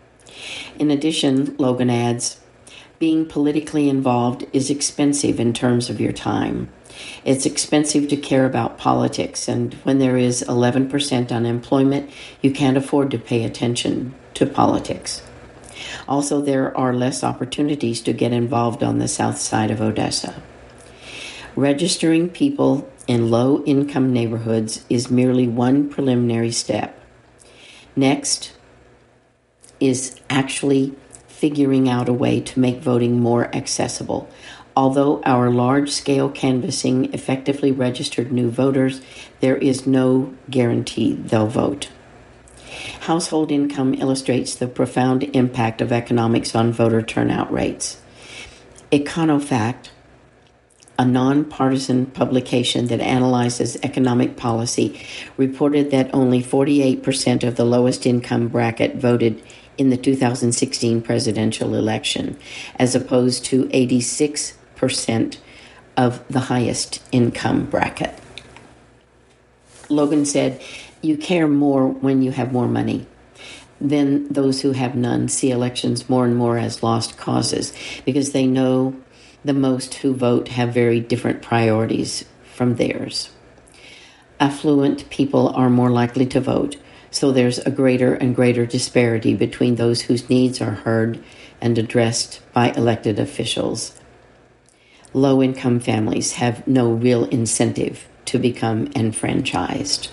In addition, Logan adds, being politically involved is expensive in terms of your time. It's expensive to care about politics, and when there is eleven percent unemployment, you can't afford to pay attention to politics. Also, there are less opportunities to get involved on the south side of Odessa. Registering people in low-income neighborhoods is merely one preliminary step. Next is actually figuring out a way to make voting more accessible. Although our large-scale canvassing effectively registered new voters, there is no guarantee they'll vote. Household income illustrates the profound impact of economics on voter turnout rates. EconoFact, a nonpartisan publication that analyzes economic policy, reported that only forty-eight percent of the lowest income bracket voted in the two thousand sixteen presidential election, as opposed to eighty-six percent of the highest income bracket. Logan said, you care more when you have more money. Then those who have none see elections more and more as lost causes because they know the most who vote have very different priorities from theirs. Affluent people are more likely to vote, so there's a greater and greater disparity between those whose needs are heard and addressed by elected officials. Low-income families have no real incentive to become enfranchised.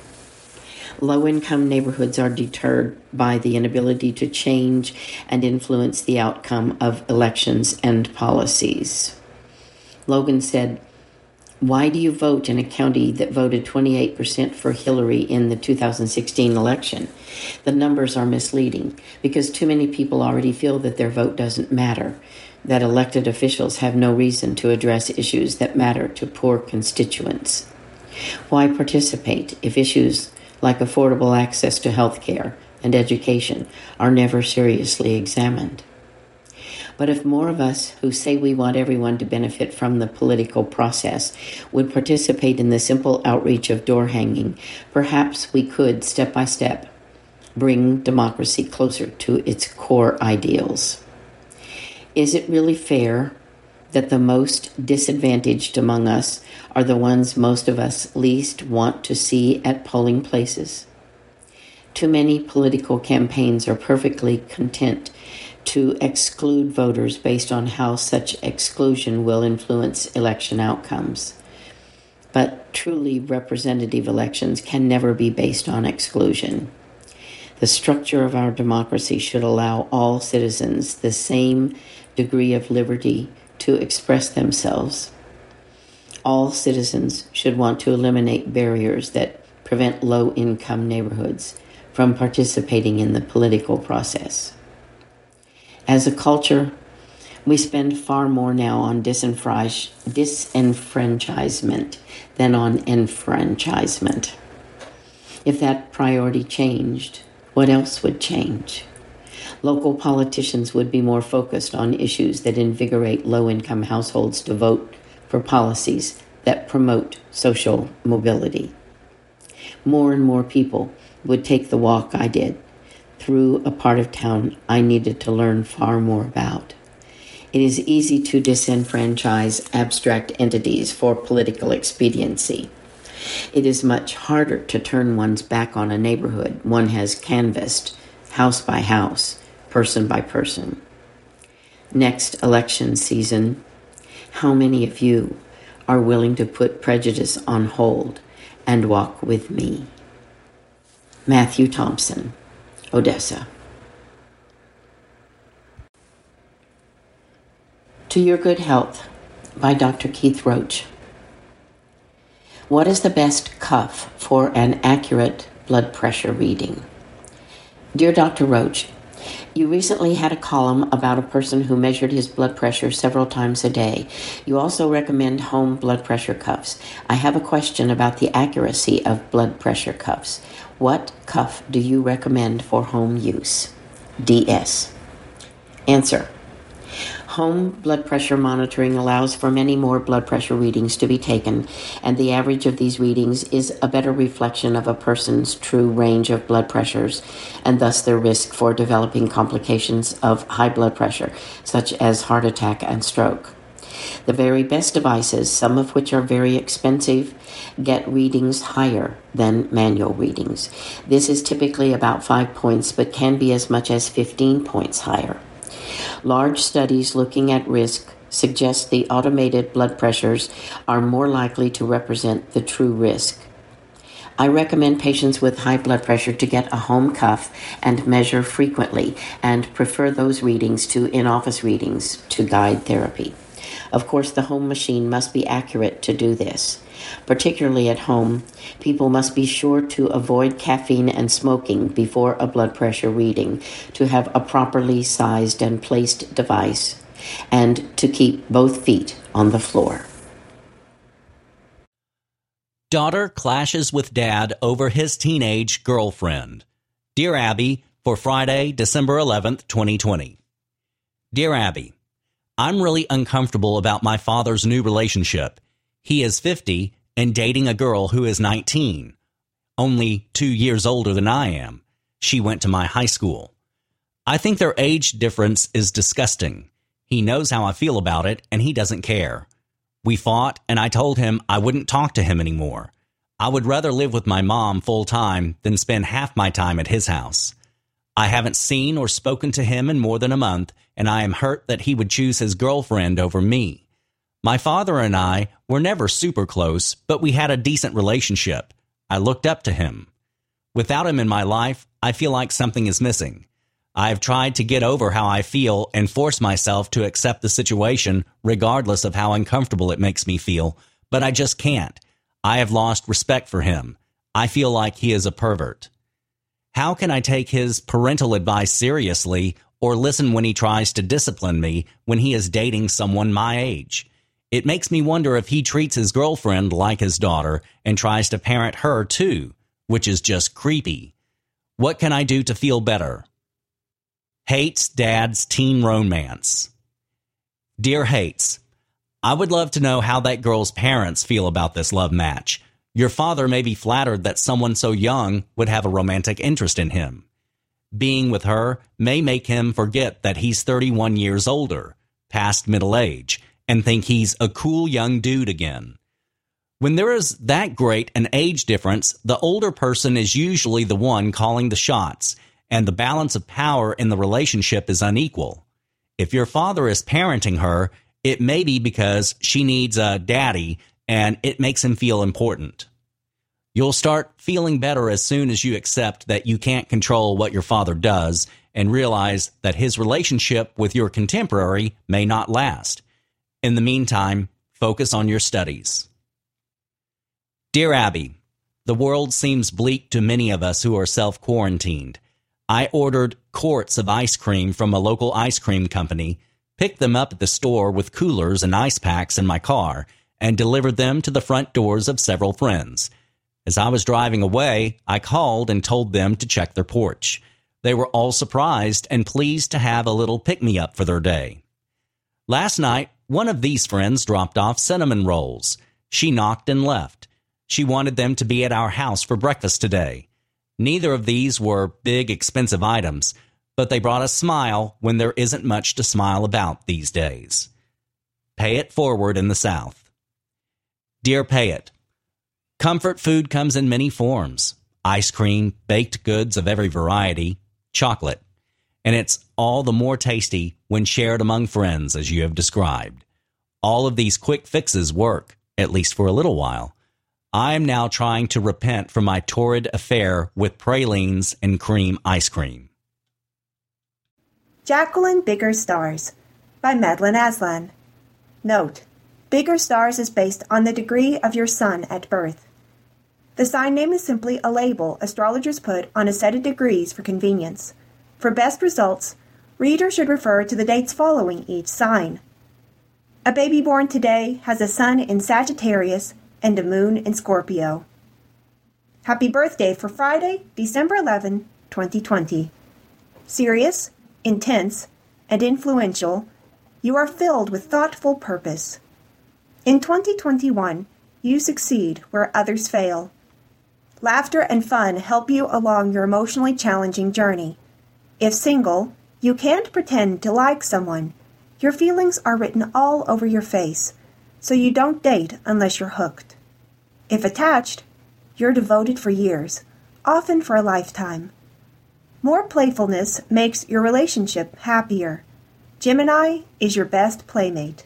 Low-income neighborhoods are deterred by the inability to change and influence the outcome of elections and policies. Logan said, why do you vote in a county that voted twenty-eight percent for Hillary in the two thousand sixteen election? The numbers are misleading because too many people already feel that their vote doesn't matter, that elected officials have no reason to address issues that matter to poor constituents. Why participate if issues like affordable access to health care and education are never seriously examined? But if more of us who say we want everyone to benefit from the political process would participate in the simple outreach of door hanging, perhaps we could, step by step, bring democracy closer to its core ideals. Is it really fair that the most disadvantaged among us are the ones most of us least want to see at polling places? Too many political campaigns are perfectly content to exclude voters based on how such exclusion will influence election outcomes. But truly representative elections can never be based on exclusion. The structure of our democracy should allow all citizens the same degree of liberty to express themselves. All citizens should want to eliminate barriers that prevent low-income neighborhoods from participating in the political process. As a culture, we spend far more now on disenfranch- disenfranchisement than on enfranchisement. If that priority changed, what else would change? Local politicians would be more focused on issues that invigorate low-income households to vote for policies that promote social mobility. More and more people would take the walk I did through a part of town I needed to learn far more about. It is easy to disenfranchise abstract entities for political expediency. It is much harder to turn one's back on a neighborhood one has canvassed, house by house, person by person. Next election season, how many of you are willing to put prejudice on hold and walk with me? Matthew Thompson, Odessa. To Your Good Health by Doctor Keith Roach. What is the best cuff for an accurate blood pressure reading? Dear Doctor Roach, you recently had a column about a person who measured his blood pressure several times a day. You also recommend home blood pressure cuffs. I have a question about the accuracy of blood pressure cuffs. What cuff do you recommend for home use? D S. Answer. Home blood pressure monitoring allows for many more blood pressure readings to be taken, and the average of these readings is a better reflection of a person's true range of blood pressures, and thus their risk for developing complications of high blood pressure, such as heart attack and stroke. The very best devices, some of which are very expensive, get readings higher than manual readings. This is typically about five points, but can be as much as fifteen points higher. Large studies looking at risk suggest the automated blood pressures are more likely to represent the true risk. I recommend patients with high blood pressure to get a home cuff and measure frequently, and prefer those readings to in-office readings to guide therapy. Of course, the home machine must be accurate to do this. Particularly at home, people must be sure to avoid caffeine and smoking before a blood pressure reading, to have a properly sized and placed device, and to keep both feet on the floor.
Daughter clashes with dad over his teenage girlfriend. Dear Abby, for Friday, December eleventh, twenty twenty. Dear Abby, I'm really uncomfortable about my father's new relationship. He is fifty and dating a girl who is nineteen, only two years older than I am. She went to my high school. I think their age difference is disgusting. He knows how I feel about it, and he doesn't care. We fought, and I told him I wouldn't talk to him anymore. I would rather live with my mom full time than spend half my time at his house. I haven't seen or spoken to him in more than a month, and I am hurt that he would choose his girlfriend over me. My father and I were never super close, but we had a decent relationship. I looked up to him. Without him in my life, I feel like something is missing. I have tried to get over how I feel and force myself to accept the situation regardless of how uncomfortable it makes me feel, but I just can't. I have lost respect for him. I feel like he is a pervert. How can I take his parental advice seriously or listen when he tries to discipline me when he is dating someone my age? It makes me wonder if he treats his girlfriend like his daughter and tries to parent her too, which is just creepy. What can I do to feel better? Hates Dad's teen romance. Dear Hates, I would love to know how that girl's parents feel about this love match. Your father may be flattered that someone so young would have a romantic interest in him. Being with her may make him forget that he's thirty-one years older, past middle age, and think he's a cool young dude again. When there is that great an age difference, the older person is usually the one calling the shots, and the balance of power in the relationship is unequal. If your father is parenting her, it may be because she needs a daddy, and it makes him feel important. You'll start feeling better as soon as you accept that you can't control what your father does and realize that his relationship with your contemporary may not last. In the meantime, focus on your studies. Dear Abby, the world seems bleak to many of us who are self-quarantined. I ordered quarts of ice cream from a local ice cream company, picked them up at the store with coolers and ice packs in my car, and delivered them to the front doors of several friends. As I was driving away, I called and told them to check their porch. They were all surprised and pleased to have a little pick-me-up for their day. Last night, one of these friends dropped off cinnamon rolls. She knocked and left. She wanted them to be at our house for breakfast today. Neither of these were big, expensive items, but they brought a smile when there isn't much to smile about these days. Pay it forward in the South. Dear Pay It, comfort food comes in many forms: ice cream, baked goods of every variety, chocolate. And it's all the more tasty when shared among friends, as you have described. All of these quick fixes work, at least for a little while. I am now trying to repent from my torrid affair with pralines and cream ice cream.
Jacqueline Bigger Stars by Madeline Aslan. Note: Bigger Stars is based on the degree of your sun at birth. The sign name is simply a label astrologers put on a set of degrees for convenience. For best results, readers should refer to the dates following each sign. A baby born today has a sun in Sagittarius and a moon in Scorpio. Happy birthday for Friday, December eleventh, twenty twenty. Serious, intense, and influential, you are filled with thoughtful purpose. In twenty twenty-one, you succeed where others fail. Laughter and fun help you along your emotionally challenging journey. If single, you can't pretend to like someone. Your feelings are written all over your face, so you don't date unless you're hooked. If attached, you're devoted for years, often for a lifetime. More playfulness makes your relationship happier. Gemini is your best playmate.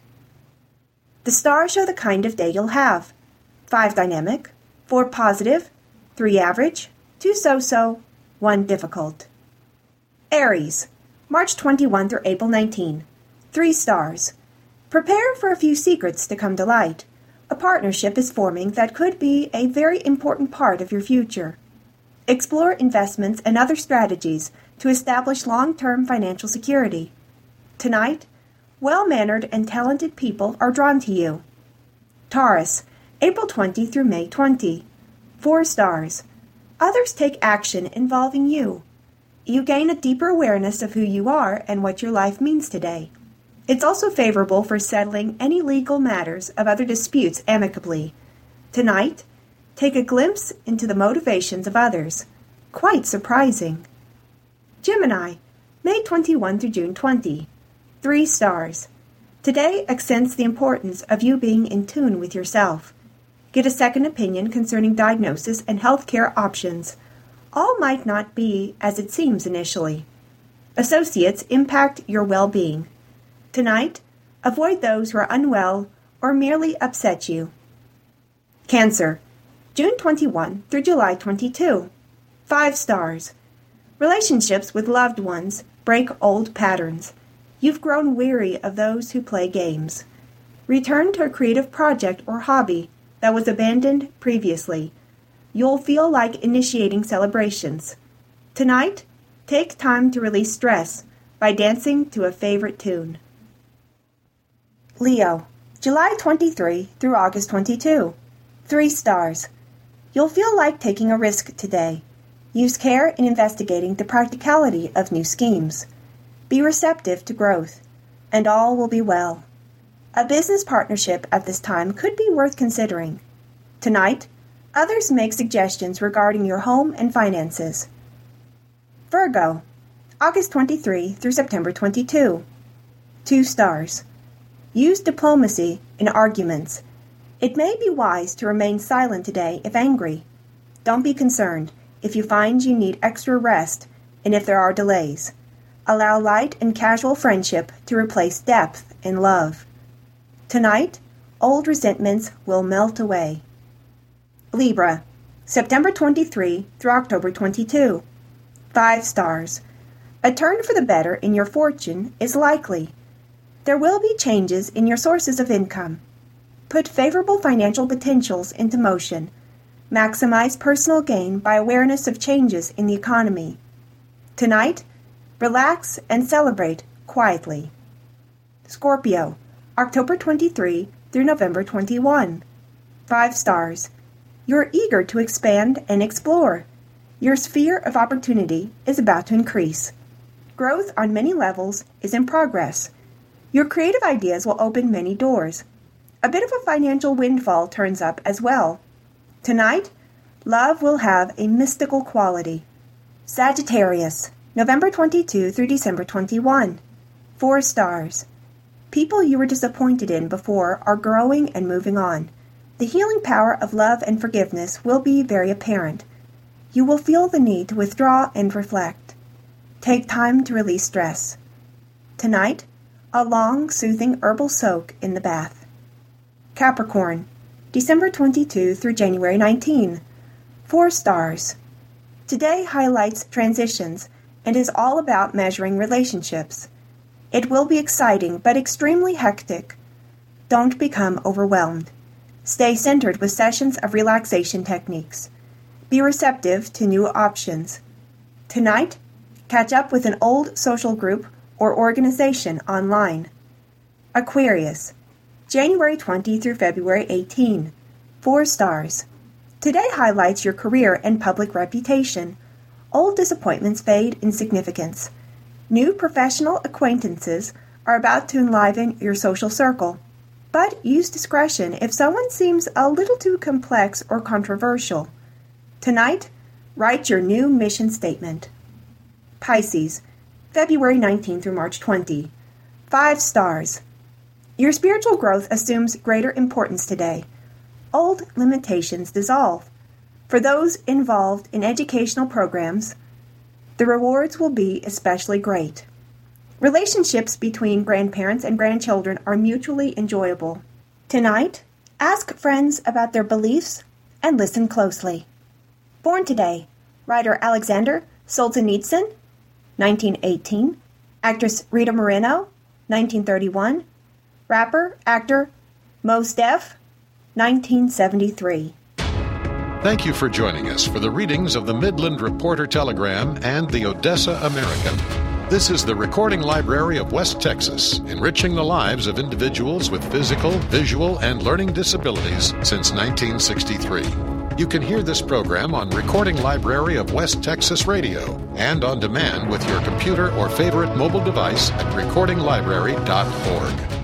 The stars show the kind of day you'll have. Five dynamic, four positive, three average, two so-so, one difficult. Aries, March twenty-first through April nineteenth. Three stars. Prepare for a few secrets to come to light. A partnership is forming that could be a very important part of your future. Explore investments and other strategies to establish long-term financial security. Tonight, well-mannered and talented people are drawn to you. Taurus, April twentieth through May twentieth. Four stars. Others take action involving you. You gain a deeper awareness of who you are and what your life means today. It's also favorable for settling any legal matters of other disputes amicably. Tonight, take a glimpse into the motivations of others. Quite surprising. Gemini, May twenty-first through June twentieth. Three stars. Today accents the importance of you being in tune with yourself. Get a second opinion concerning diagnosis and healthcare options. All might not be as it seems initially. Associates impact your well-being. Tonight, avoid those who are unwell or merely upset you. Cancer, June twenty-first through July twenty-second. Five stars. Relationships with loved ones break old patterns. You've grown weary of those who play games. Return to a creative project or hobby that was abandoned previously. You'll feel like initiating celebrations. Tonight, take time to release stress by dancing to a favorite tune. Leo, July twenty-third through August twenty-second. Three stars. You'll feel like taking a risk today. Use care in investigating the practicality of new schemes. Be receptive to growth, and all will be well. A business partnership at this time could be worth considering. Tonight, others make suggestions regarding your home and finances. Virgo, August twenty-third through September twenty-second. Two stars. Use diplomacy in arguments. It may be wise to remain silent today if angry. Don't be concerned if you find you need extra rest and if there are delays. Allow light and casual friendship to replace depth in love. Tonight, old resentments will melt away. Libra, September twenty-third through October twenty-second. Five stars. A turn for the better in your fortune is likely. There will be changes in your sources of income. Put favorable financial potentials into motion. Maximize personal gain by awareness of changes in the economy. Tonight, relax and celebrate quietly. Scorpio, October twenty-third through November twenty-first. Five stars. You're eager to expand and explore. Your sphere of opportunity is about to increase. Growth on many levels is in progress. Your creative ideas will open many doors. A bit of a financial windfall turns up as well. Tonight, love will have a mystical quality. Sagittarius, November twenty-second through December twenty-first. Four stars. People you were disappointed in before are growing and moving on. The healing power of love and forgiveness will be very apparent. You will feel the need to withdraw and reflect. Take time to release stress. Tonight, a long, soothing herbal soak in the bath. Capricorn, December twenty-second through January nineteenth. Four stars. Today highlights transitions and is all about measuring relationships. It will be exciting but extremely hectic. Don't become overwhelmed. Stay centered with sessions of relaxation techniques. Be receptive to new options. Tonight, catch up with an old social group or organization online. Aquarius, January twentieth through February eighteenth. Four stars. Today highlights your career and public reputation. Old disappointments fade in significance. New professional acquaintances are about to enliven your social circle. But use discretion if someone seems a little too complex or controversial. Tonight, write your new mission statement. Pisces, February nineteenth through March twentieth. Five stars. Your spiritual growth assumes greater importance today. Old limitations dissolve. For those involved in educational programs, the rewards will be especially great. Relationships between grandparents and grandchildren are mutually enjoyable. Tonight, ask friends about their beliefs and listen closely. Born today, writer Alexander Solzhenitsyn, nineteen eighteen. Actress Rita Moreno, nineteen thirty-one. Rapper, actor Mos Def, nineteen seventy-three.
Thank you for joining us for the readings of the Midland Reporter Telegram and the Odessa American. This is the Recording Library of West Texas, enriching the lives of individuals with physical, visual, and learning disabilities since nineteen sixty-three. You can hear this program on Recording Library of West Texas Radio and on demand with your computer or favorite mobile device at recording library dot org.